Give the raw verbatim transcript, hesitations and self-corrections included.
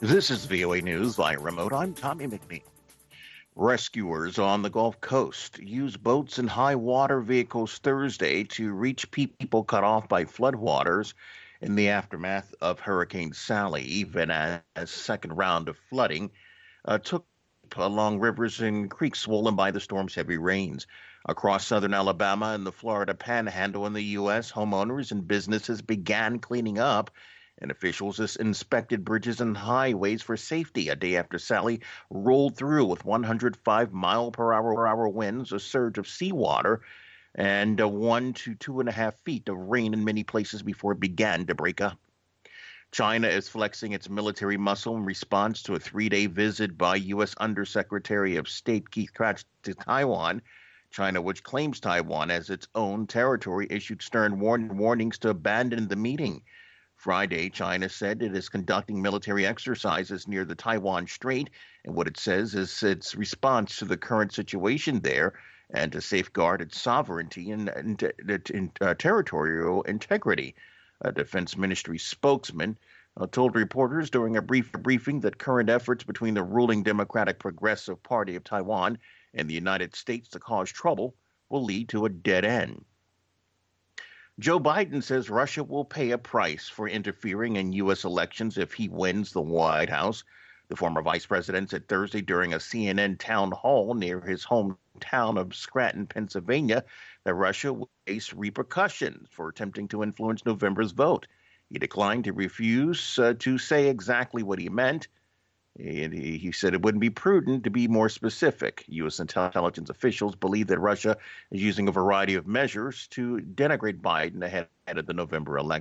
This is V O A News via remote. I'm Tommy McNeil. Rescuers on the Gulf Coast used boats and high water vehicles Thursday to reach people cut off by floodwaters in the aftermath of Hurricane Sally, even as a second round of flooding uh, took along rivers and creeks swollen by the storm's heavy rains. Across southern Alabama and the Florida Panhandle in the U S, homeowners and businesses began cleaning up, and officials has inspected bridges and highways for safety a day after Sally rolled through with one hundred five mile per hour, hour winds, a surge of seawater, and uh, one to two and a half feet of rain in many places before it began to break up. China is flexing its military muscle in response to a three-day visit by U S. Undersecretary of State Keith Krach to Taiwan. China, which claims Taiwan as its own territory, issued stern warn- warnings to abandon the meeting. Friday, China said it is conducting military exercises near the Taiwan Strait, and what it says is its response to the current situation there and to safeguard its sovereignty and, and, and uh, territorial integrity. A Defense Ministry spokesman uh, told reporters during a brief briefing that current efforts between the ruling Democratic Progressive Party of Taiwan and the United States to cause trouble will lead to a dead end. Joe Biden says Russia will pay a price for interfering in U S elections if he wins the White House. The former vice president said Thursday during a C N N town hall near his hometown of Scranton, Pennsylvania, that Russia will face repercussions for attempting to influence November's vote. He declined to refuse uh, to say exactly what he meant. And he, he said it wouldn't be prudent to be more specific. U S intelligence officials believe that Russia is using a variety of measures to denigrate Biden ahead of the November election.